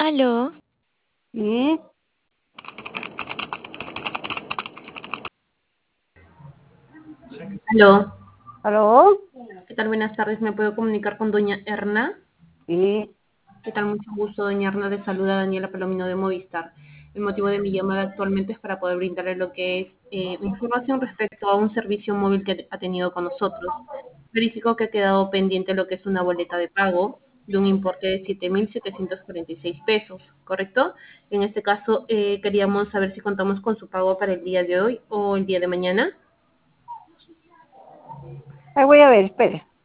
Aló, ¿Y? Aló, ¿Aló? ¿qué tal? Buenas tardes. ¿Me puedo comunicar con doña Erna? ¿Y? ¿Qué tal? Mucho gusto, doña Erna. Le saluda Daniela Palomino de Movistar. El motivo de mi llamada actualmente es para poder brindarle lo que es información respecto a un servicio móvil que ha tenido con nosotros. Verifico que ha quedado pendiente lo que es una boleta de pago de un importe de 7.746 pesos, ¿correcto? En este caso, queríamos saber si contamos con su pago para el día de hoy o el día de mañana. Ahí voy a ver, espere.